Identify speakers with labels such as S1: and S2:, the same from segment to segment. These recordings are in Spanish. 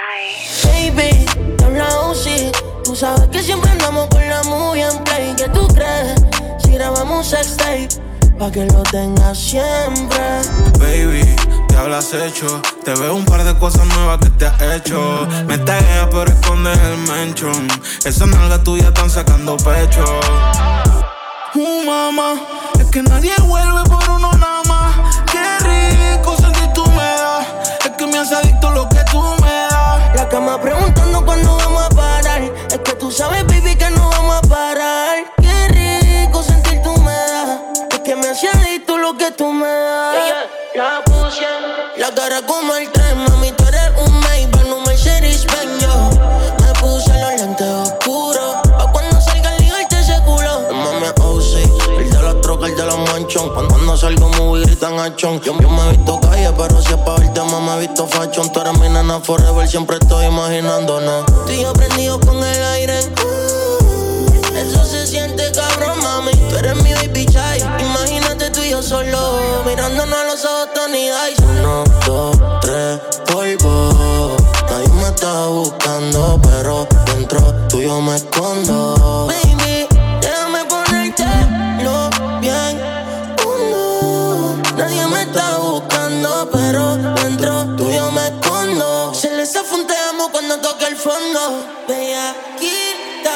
S1: Baby, te habla Uzi. Tú sabes que siempre andamos con la movie en play. ¿Qué tú crees? Si grabamos sextape, pa' que lo tengas siempre.
S2: Baby, te hablas hecho. Te veo un par de cosas nuevas que te has hecho. Me tagueas pero escondes el mention. Esas nalgas tuyas están sacando pecho. Mamá, es que nadie vuelve por uno nada más. Qué rico sentir tú me das. Es que me hace adicto lo que tú me das.
S1: La cama preguntando cuándo vamos a parar. Es que tú sabes, baby, que no vamos a parar. Qué rico sentir tú me das. Es que me hace adicto lo que tú me das. La puse, la cara como el tren. Mami, tú eres un Maybach, un Mercedes-Benz. Yo me puse los lentes oscuros pa' cuando salga el ligarte ese culo. Mami, oh sí, el de la troca, el de la manchón. Cuando salgo muy gritan achón. Yo me he visto calle, pero si es pa' verte más me he visto fashion. Tú eres mi nena forever, siempre estoy imaginándonos. Estoy aprendido con el aire. Eso se siente cabrón, mami. Tú eres mi baby chai. Imagínate tú y yo solo, mirándonos a los ojos, Tony Dice. 1, 2, 3, polvo. Nadie me está buscando, pero dentro tuyo me escondo. Baby, déjame ponértelo bien. Nadie me está buscando, pero dentro tuyo me escondo. Se les afunteamos cuando toque el fondo. Bellaquita.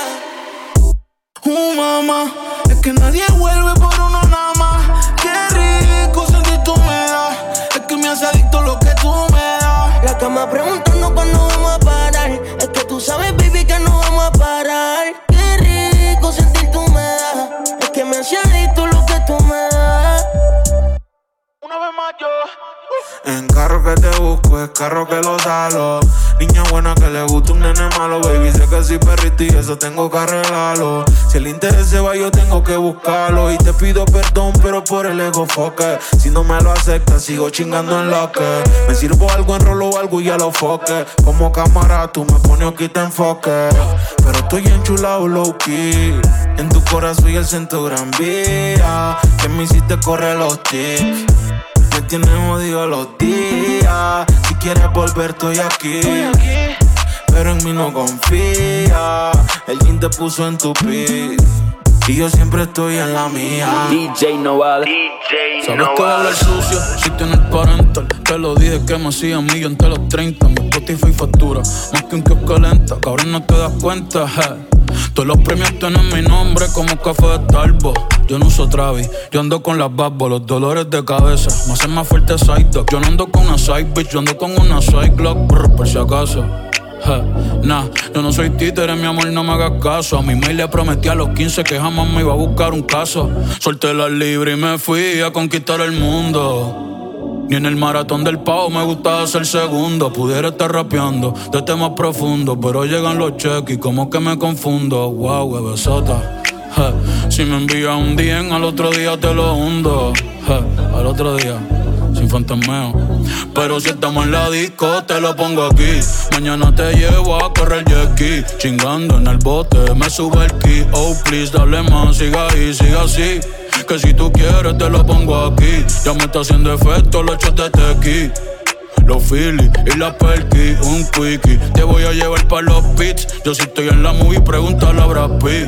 S2: Mamá, es que nadie vuelve por uno nada más. Qué rico sentir tú me das. Es que me hace adicto lo que tú me das.
S1: La cama preguntando cuándo vamos a parar. Es que tú sabes, baby, que no vamos a parar. Qué rico sentir tú me das. Es que me hace adicto lo que tú me das.
S2: Una vez más yo. En carro que te busco, es carro que lo salo. Niña buena que le gusta un nene malo. Baby, sé que soy perrito y eso tengo que arreglarlo. Si el interés se va, yo tengo que buscarlo. Y te pido perdón, pero por el ego foque. Si no me lo aceptas, sigo chingando en lo que. Me sirvo algo, enrolo algo y ya lo foque. Como cámara, tú me pones aquí te enfoque. Pero estoy enchulado low key. En tu corazón y el centro gran vía. Que me hiciste correr los tips. Me tienes jodido los días. Si quieres volver, estoy aquí. Pero en mí no confía. El jean te puso en tu pic y yo siempre estoy en la mía.
S3: DJ Noval.
S4: Sabes que hablar sucio si tienes parental. Te lo dije que me hacían millón entre los 30. Mi Spotify factura más que un kiosco lenta. Cabrón, no te das cuenta, Todos los premios tienen mi nombre como café de Starbucks. Yo no uso Travis, yo ando con las babos, los dolores de cabeza me hacen más fuerte side dog. Yo no ando con una side bitch, yo ando con una side Glock, por si acaso. Nah, yo no soy títere, mi amor, no me hagas caso. A mi mail le prometí a los 15 que jamás me iba a buscar un caso. Solté la libre y me fui a conquistar el mundo. Ni en el maratón del pavo me gustaba ser segundo. Pudiera estar rapeando de temas profundos, pero llegan los cheques y como que me confundo. Wow, bebesota. Si me envías un DM, al otro día te lo hundo. Al otro día, sin fantasmeo. Pero si estamos en la disco, te lo pongo aquí. Mañana te llevo a correr jet ski. Chingando en el bote, me sube el ki. Oh, please, dale más, siga ahí, siga así. Que si tú quieres, te lo pongo aquí. Ya me está haciendo efecto los shots de tequi. Los Phillies y la Perky, un quickie. Te voy a llevar pa' los beats. Yo si estoy en la movie, pregúntale a Brad Pitt.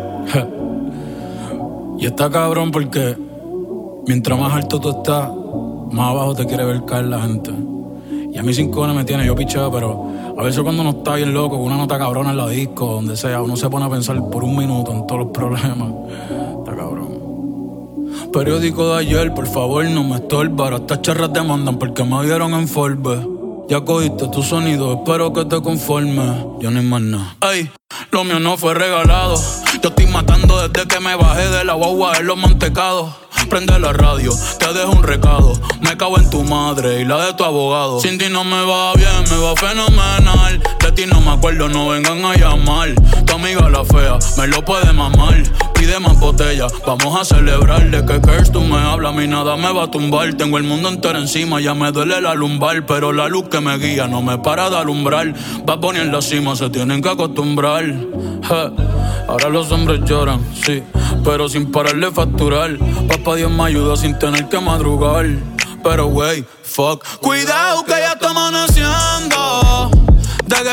S4: Y está cabrón porque mientras más alto tú estás, más abajo te quiere ver caer la gente. Y a mí 5 años me tiene, yo picheo, pero a veces cuando uno está bien loco, con una nota cabrona en la disco, donde sea, uno se pone a pensar por un minuto en todos los problemas. Está cabrón. Periódico de ayer, por favor no me estorba. Ahora estas charras te mandan porque me vieron en Forbes. Ya cogiste tu sonido, espero que te conformes. Yo no hay más nada. Ey, lo mío no fue regalado. Yo estoy matando desde que me bajé de la guagua en los mantecados. Prende la radio, te dejo un recado. Me cago en tu madre y la de tu abogado. Sin ti no me va bien, me va fenomenal. De ti no me acuerdo, no vengan a llamar. Tu amiga la fea, me lo puede mamar. Pide más botella, vamos a celebrarle. Que Curse tú me hablas, a mí nada me va a tumbar. Tengo el mundo entero encima, ya me duele la lumbar. Pero la luz que me guía no me para de alumbrar. Va a poner en la cima, se tienen que acostumbrar. Ahora los hombres lloran, sí, pero sin pararle facturar. Papá Dios me ayuda sin tener que madrugar. Pero wey, fuck, cuidado que ya está amaneciendo. De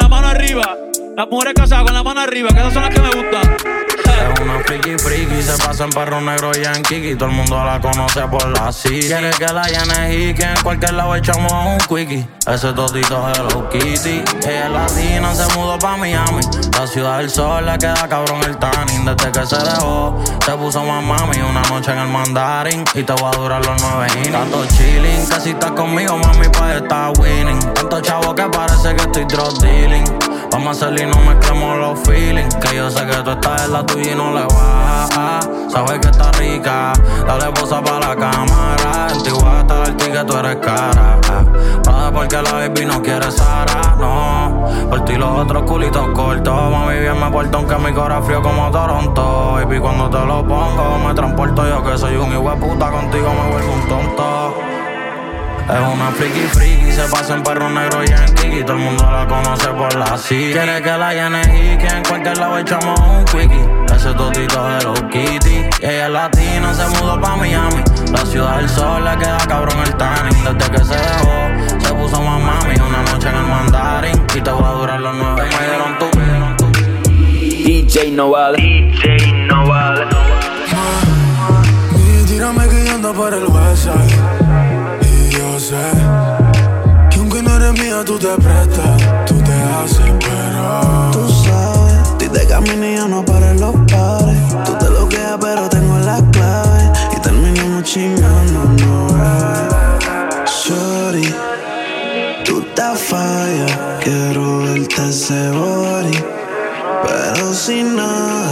S4: la mano arriba. Las mujeres casadas con la mano arriba, que esas son las que me gustan.
S3: Es una friki, se pasa en perro negro y en Kiki. Todo el mundo la conoce por la City. Quiere que la llene y que en cualquier lado echamos un quickie. Ese totito es Hello Kitty. Ella es latina, se mudó pa' Miami. La ciudad del sol le queda cabrón el tanning. Desde que se dejó, se puso más mami. Una noche en el mandarín y te voy a durar los 9 innings. Tanto chilling, que si estás conmigo, mami, pues estás winning. Tanto chavo que parece que estoy drug dealing. Vamos a salir, no mezclemos los feelings. Que yo sé que tú estás en la tuya y no le vas. Sabes que está rica, dale posa pa' la cámara. En ti voy a estar el que tú eres cara. Para porque la baby no quiere Sara, no. Por ti los otros culitos cortos. Mami, bien me porto aunque mi corazón frío como Toronto. Baby, cuando te lo pongo me transporto. Yo que soy un hijueputa, contigo me vuelvo un tonto. Es una friki, se pasa en perro negro y en Kiki. Todo el mundo la conoce por la City. Quiere que la llene y que en cualquier lado echamos un quickie. Ese totito es Hello Kitty. Y ella es latina, se mudó pa' Miami. La ciudad del sol le queda cabrón el tanning. Desde que se dejó, se puso más mami. Una noche en el mandarín y te voy a durar los 9. Me dieron tu
S5: DJ Nowale.
S2: Y tírame que yo ando por el website. Yo sé que aunque no eres mía, tú te prestas, tú te haces, pero
S6: tú sabes, estoy de camino y yo no paro en los pares. Tú te lo quedas, pero tengo las claves y terminamos chingando, no, shorty, tú te fallas, quiero verte ese body, pero sin nada.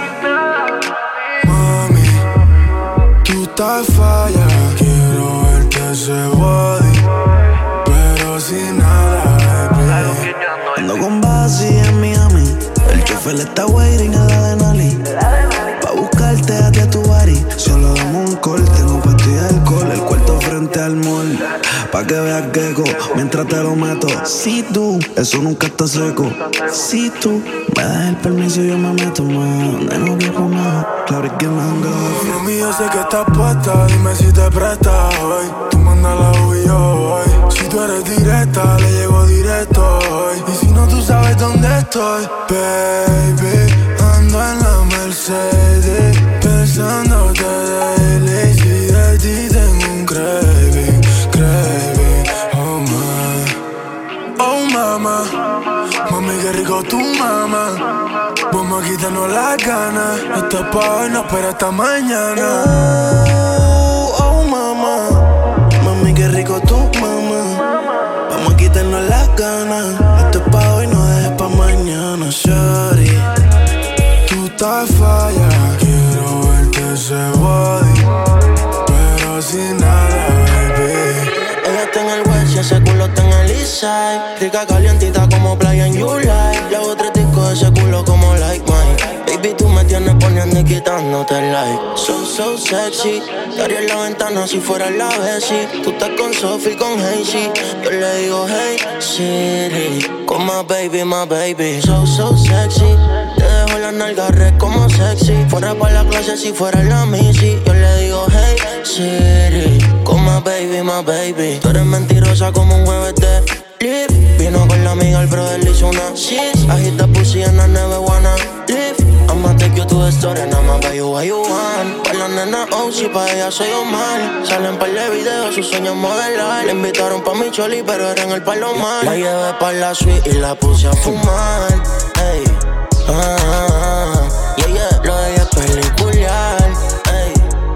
S2: Mami, tú te fallas, quiero verte ese body, pero sin nada, baby.
S6: Ando con Basi en Miami, el chofer está waiting en la de Nali. Pa' buscarte a ti a tu body, solo damos un call, tengo pastillas de alcohol, el cuarto frente al mall. Pa' que veas gecko, mientras te lo meto. Si tú, eso nunca está seco. Si tú me das el permiso, yo me meto más. Donde no viajo más, claro es que me han grabado.
S2: Mami, yo sé que estás puesta, dime si te prestas hoy. Tú manda la y yo voy. Si tú eres directa, le llego directo hoy. Y si no, tú sabes dónde estoy. Baby, ando en la Mercedes, pensándote daily. Si de ti tengo un craving, oh my. Oh mama, mami qué rico tu mamá. Vamos a quitarnos las ganas. Esto es pa' hoy, no espera hasta mañana.
S6: Oh mama, mami qué rico tu mamá. Vamos a quitarnos las ganas. Esto es pa' hoy, no dejes pa' mañana, shorty.
S2: Tú estás falla, quiero verte ese body, pero sin nada, baby.
S1: Ella está en el west y ese culo está en el east side. Rica calientita como playa en July. Le hago 3 discos de ese culo como like mine. Baby, tú me tienes poniendo y quitándote el like. So sexy. Daría en la ventana si fuera la Bessie. Tú estás con Sophie, con Hazy. Yo le digo hey Siri, con my baby. So sexy. Te dejo la nalga red como sexy. Fuera pa' la clase si fuera la Missy. Yo le digo hey Siri, con my baby. Tú eres mentirosa como un jueves de flip. Vino con la amiga, el brother le hizo una sis. Agita pussy and I never wanna leave. I'ma take you to the store and I'ma buy you what you want. Pa' la nena si pa' ella soy Omar. Salen par de videos, sus sueños modelar. Le invitaron pa' mi choli, pero era en el Palomar. La llevé pa' la suite y la puse a fumar. Ey, yeah, lo de ella es pelicular. Ey,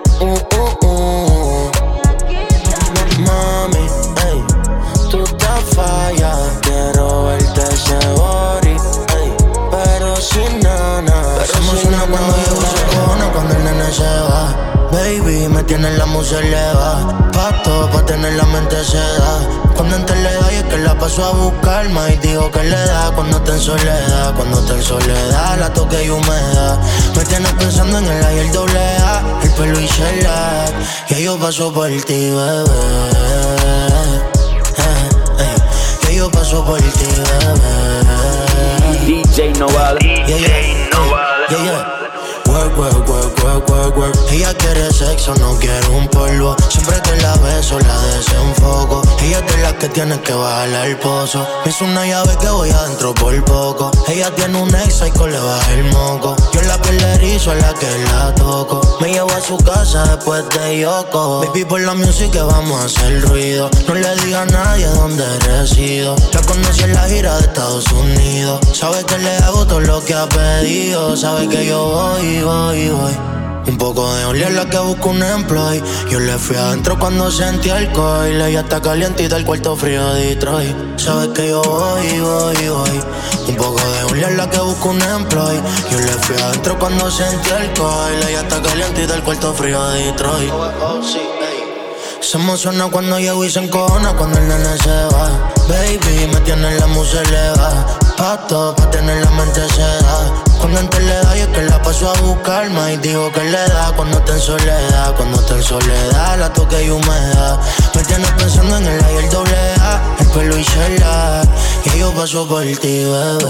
S1: Mami, ey, tú te fallas. Quiero verte ese body, ey, pero sin nana. Pero sin nana cuando llego se cojona, cuando el nene se va. Baby, me tiene la musa eleva. Pacto pa' tener la mente seda. Cuando entre le da y es que la paso a buscar. Y digo que le da cuando está en soledad. Cuando está en soledad, la toque y humedad. Me tienes pensando en el A y el doble A. El pelo y shellac. Ya yo paso por ti, bebé. Ya yo paso por ti, bebé.
S5: DJ Nowale.
S1: Yeah. Work. work, work. Ella quiere sexo, no quiere un polvo. Siempre que la beso, la desenfoco. Ella es de las que tiene que bajarle al pozo. Me hizo una llave que voy adentro por poco. Ella tiene un ex y le baja el moco. Yo la piel le erizo a la que la toco. Me llevo a su casa después de Yoko. Baby, por la música vamos a hacer ruido. No le diga a nadie dónde resido. La conocí en la gira de Estados Unidos. Sabe que le hago todo lo que ha pedido. Sabe que yo voy, voy, voy. Un poco de Oli es la que busca un employee. Yo le fui adentro cuando sentí alcohol. Ella está calientita, el cuarto frío de Detroit. Sabes que yo voy, voy, voy. Un poco de Oli es la que busca un employee. Yo le fui adentro cuando sentí alcohol. Ella está calientita, el cuarto frío de Detroit. Se emociona cuando llego y se encojona cuando el nene se va. Baby, me tiene la musa elevada. Pato, pa' tener la mente sedada. Cuando antes le da y es que la paso a buscar. Y digo que le da cuando está en soledad. Cuando está en soledad, la toque y humedad. Me tienes pensando en el A y el doble A. El pelo y chela. Y yo paso por ti, bebé.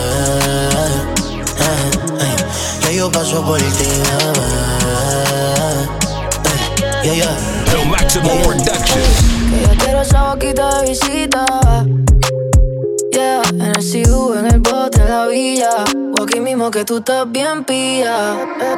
S1: Y yo paso por ti, bebé. Yeah, yeah.
S7: El Máximo Production.
S8: Que yo quiero esa boquita de visita. Yeah, en el CU, en el bote, en la villa. O aquí mismo que tú estás bien pilla.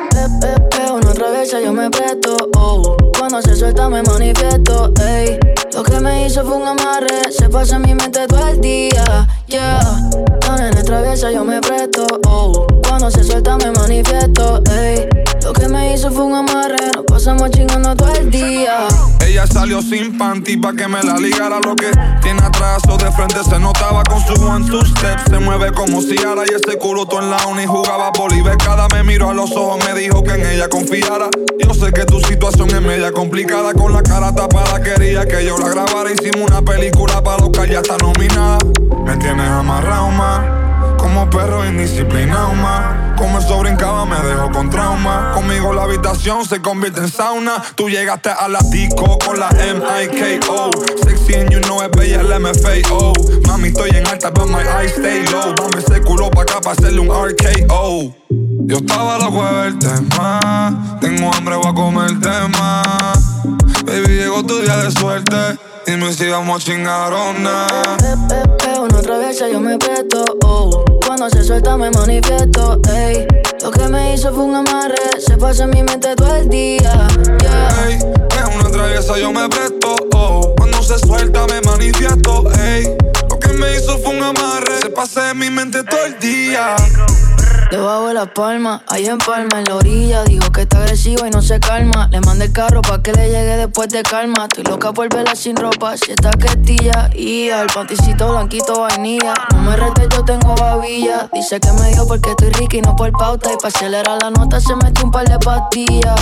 S8: Una otra vez yo me presto. Oh, cuando se suelta me manifiesto. Ey, lo que me hizo fue un amarre. Se pasa en mi mente todo el día. Yeah, la nena traviesa yo me presto. Oh, cuando se suelta me manifiesto. Ey, lo que me hizo fue un amarre. Nos pasamos chingando todo el día.
S2: Ella salió sin panty pa' que me la ligara. Lo que tiene atrás o de frente se notaba con su one, two step. Se mueve como Ciara y ese culo todo en la uni jugaba bolibecada. Me miró a los ojos, me dijo que en ella confiara. Yo sé que tu situación es media complicada. Con la cara tapada quería que yo la grabara. Hicimos una película para los que ya está nominada. Me tienes amarrado más, como perro indisciplinado más. Como eso brincaba me dejó con trauma. Conmigo la habitación se convierte en sauna. Tú llegaste a la disco con la M.I.K.O. Sexy and you know es bella el MFAO. Mami estoy en alta but my eyes stay low. Dame ese culo pa' acá pa' hacerle un RKO. Yo estaba loco de verte más. Tengo hambre, voy a comerte más. Baby, llegó tu día de suerte. Dime si vamos a chingar o nada.
S8: Una otra vez yo me presto. Oh, cuando se suelta me manifiesto. Ey, lo que me hizo fue un amarre. Se pasa en mi mente todo el día. Yeah.
S2: Ey, es una traviesa yo me presto. Oh, cuando se suelta me manifiesto. Ey, lo que me hizo fue un amarre. Se pasa en mi mente todo el día.
S8: Debajo de la palma, ahí en Palma, en la orilla. Dijo que está agresiva y no se calma. Le mandé el carro pa' que le llegue después de calma. Estoy loca por verla sin ropa, si está questilla. Y al panticito blanquito vainilla. No me retes, yo tengo babilla. Dice que me dio porque estoy rica y no por pauta. Y pa' acelerar la nota se metió un par de pastillas.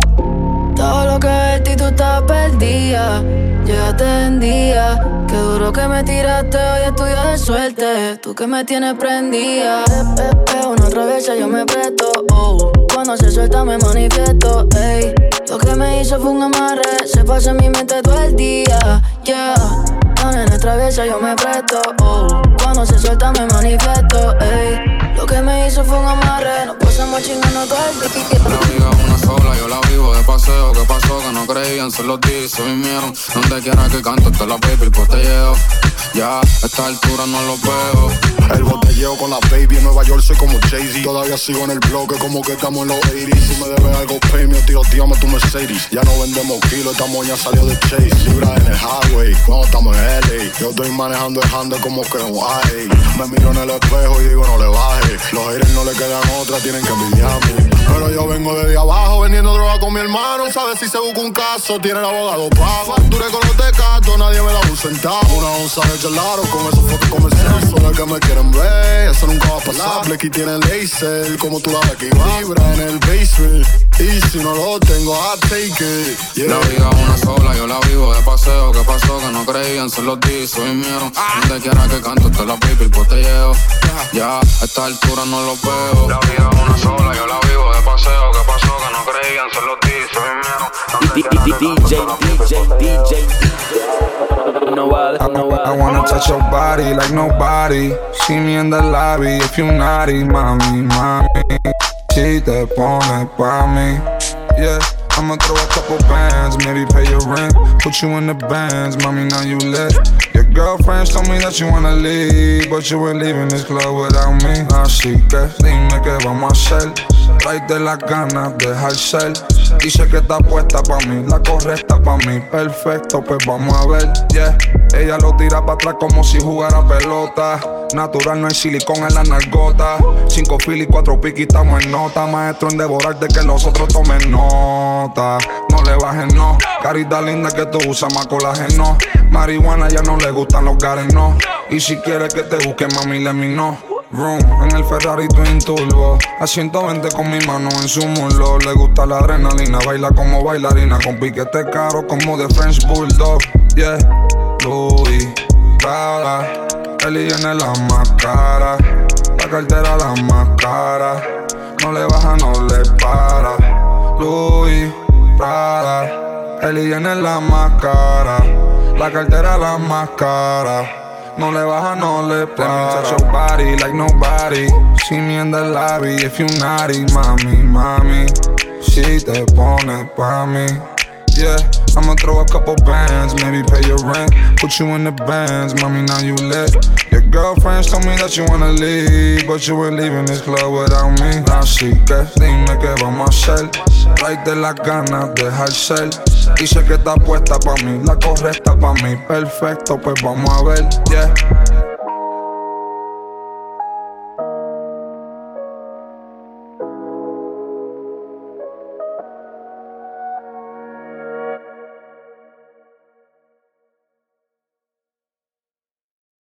S8: Todo lo que ves y tú estás perdida. Llegaste en día. Qué duro que me tiraste, hoy es tuyo de suerte. Tú que me tienes prendida. Una otra vez yo me presto. Oh, cuando se suelta me manifiesto. Ey, lo que me hizo fue un amarre. Se pasa en mi mente todo el día. Yeah, la nena traviesa yo me presto. Oh, cuando se suelta me manifiesto. Ey, lo que me hizo fue un amarre. Nos pasamos chingando todo el día.
S9: La vida es una sola, yo la vivo de paseo. ¿Qué pasó? Que no creían, se los di, se vinieron. Donde quiera que canto, te la baby, el botelleo. Ya, a esta altura no lo veo.
S10: El botelleo con la baby en Nueva York, soy como Jay-Z. Todavía sigo en el bloque, como que estamos en los 80s. Si me debes algo, premio, tío, tíame tu Mercedes. Ya no vendemos kilos, esta moña salió de Chase. Libra en el highway, cuando estamos en LA. Yo estoy manejando el handle como que un guay. Me miro en el espejo y digo no le baje. Los haters no le quedan otra, tienen que envidiarme. Pero yo vengo desde abajo vendiendo droga con mi hermano. ¿Sabes si se busca un caso? Tiene el abogado pago. Facturé con los tecatos, nadie me da un centavo. Una onza de gelato con esos fotos comerciales. Solo que me quieren ver, eso nunca va a pasar. Blacky tiene laser, como tú la ves que vibra en el basement. Y si no lo tengo, I take it. Yeah.
S9: La vida es una sola, yo la vivo de paseo. ¿Qué pasó? Que no creían, se los di, se vinieron. Donde quiera que canto, te la baby, el botelleo. Ya, a esta altura no lo veo. La vida es una sola, yo la vivo de paseo. ¿Qué pasó? Que no creían, se los di, se vinieron.
S5: DJ.
S11: I wanna touch your body like nobody. See me in the lobby if you naughty, mami. Si te pones pa' mí, yeah. I'ma throw a couple bands, maybe pay your rent. Put you in the bands, mommy, now you lit. Your girlfriends told me that you wanna leave, but you ain't leaving this club without me. Así que dime qué vamos a hacer. Tráete las ganas, deja el cel. Dice que está puesta pa' mí, la correcta pa' mí. Perfecto, pues vamos a ver, yeah. Ella lo tira pa' atrás como si jugara pelota. Natural, no hay silicón en la nalgota. 5 fil y 4 piqui, estamos en nota. Maestro en devorarte que los otros tomen nota. No le bajes, no. Carita linda que tú usas más colágeno. Marihuana ya no le gustan los gares, no. Y si quieres que te busque, mami, let me know. Room, en el Ferrari Twin Turbo. A 120 con mi mano en su muslo. Le gusta la adrenalina, baila como bailarina. Con piquete caro como de French Bulldog. Yeah, Louis, Prada. Eli en la más cara. La cartera la más cara. No le baja, no le para. Louis, Prada. Eli en la más cara. La cartera la más cara. No le baja, no le para. Touch your body like nobody. See me in the lobby if you naughty, mami, mami. Si te pones pa' mí, yeah. I'ma throw a couple bands, maybe pay your rent. Put you in the bands, mommy, now you lit. Your girlfriends told me that you wanna leave, but you ain't leaving this club without me. Así que dime qué vamos a hacer. Tráete las ganas, deja el cel. Dice que está puesta pa' mí, la correcta pa' mí. Perfecto, pues vamos a ver, yeah.